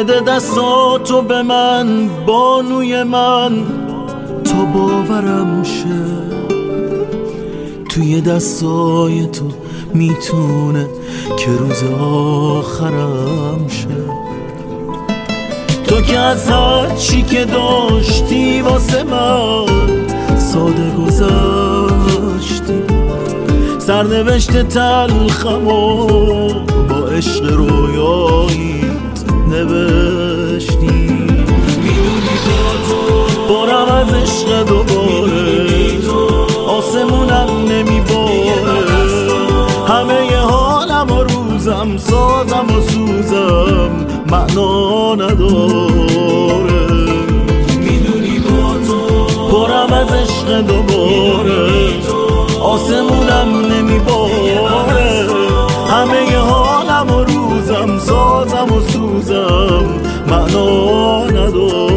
بده دستاتو به من بانوی من تا باورم شه توی دستای تو میتونه که روز آخرم شه. تو که از هر چی که داشتی واسه من ساده گذاشتی، سرنوشت تلخمو با عشق رویاییت نوشتی. میدونی تو برم از عشق دوباره آسمونم نمیباره، همه ی حالم و روزم سازم و سوزم معنا نداره. میدونی با تو برم از عشق دوباره آسمونم نمیباره، همه ی حالم و روزم سازم و سوزم معنا نداره.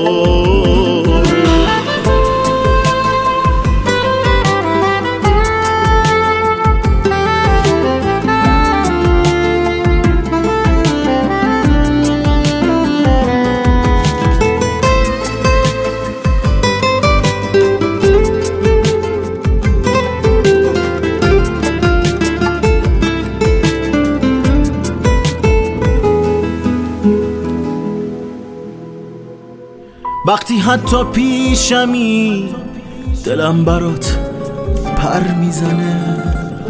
وقتی حتی پیشمی دلم برات پر میزنه،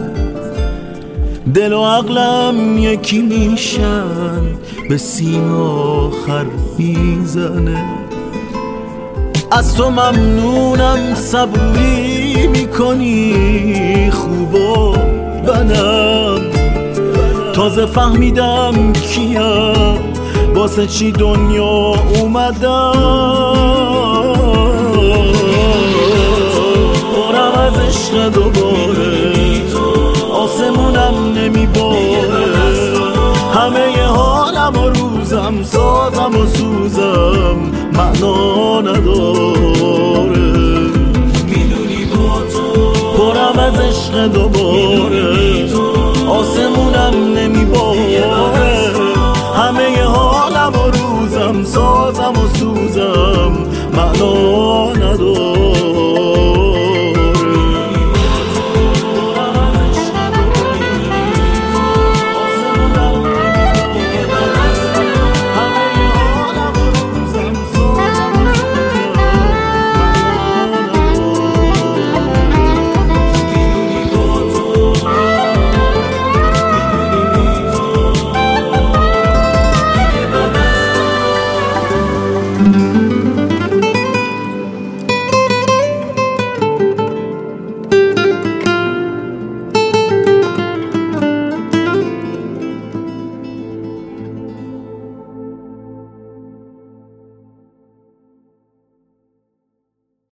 دل و عقلم یکی میشن به سیم آخر میزنه. از تو ممنونم صبوری میکنی خوب و بدم، تازه فهمیدم کیم واسه چی دنیا اومدم.